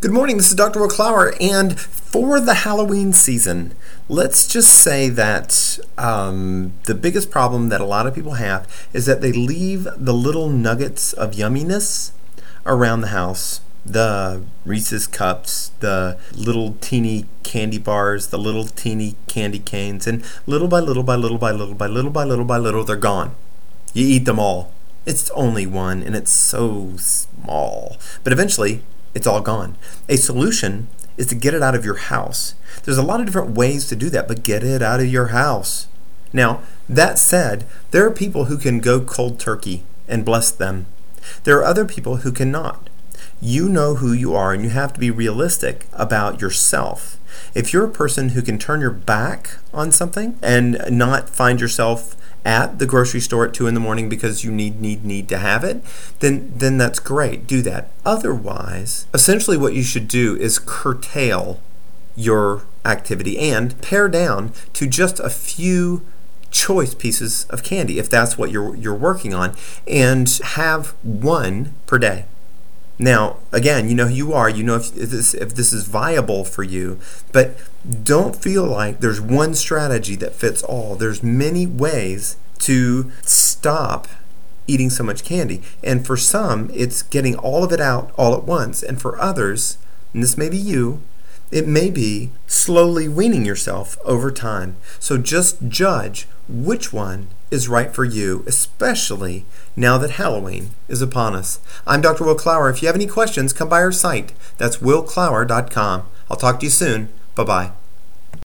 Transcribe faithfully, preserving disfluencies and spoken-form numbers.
Good morning, this is Doctor Will Clower, and for the Halloween season, let's just say that um, the biggest problem that a lot of people have is that they leave the little nuggets of yumminess around the house. The Reese's Cups, the little teeny candy bars, the little teeny candy canes, and little by little by little by little by little by little by little, they're gone. You eat them all. It's only one, and it's so small. But eventually, it's all gone. A solution is to get it out of your house. There's a lot of different ways to do that, but get it out of your house. Now, that said, there are people who can go cold turkey, and bless them. There are other people who cannot. You know who you are, and you have to be realistic about yourself. If you're a person who can turn your back on something and not find yourself at the grocery store at two in the morning because you need, need, need to have it, then, then that's great. Do that. Otherwise, essentially what you should do is curtail your activity and pare down to just a few choice pieces of candy, if that's what you're, you're working on, and have one per day. Now, again, you know who you are, you know if, if, this, if this is viable for you, but don't feel like there's one strategy that fits all. There's many ways to stop eating so much candy. And for some, it's getting all of it out all at once. And for others, and this may be you, it may be slowly weaning yourself over time. So just judge which one is right for you, especially now that Halloween is upon us. I'm Doctor Will Clower. If you have any questions, come by our site. That's will clower dot com. I'll talk to you soon. Bye-bye.